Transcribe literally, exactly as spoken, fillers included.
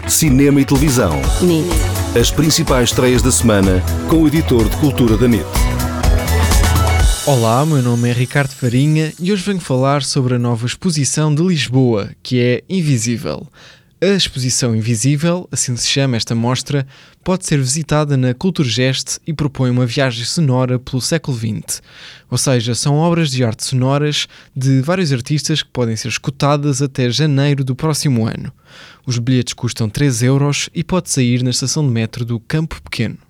cinema e televisão. N I T. As principais estreias da semana com o editor de cultura da N I T. Olá, meu nome é Ricardo Farinha e hoje venho falar sobre a nova exposição de Lisboa, que é Invisível. A exposição Invisível, assim se chama esta mostra, pode ser visitada na Culturgest e propõe uma viagem sonora pelo século vinte. Ou seja, são obras de arte sonoras de vários artistas que podem ser escutadas até janeiro do próximo ano. Os bilhetes custam três euros e pode sair na estação de metro do Campo Pequeno.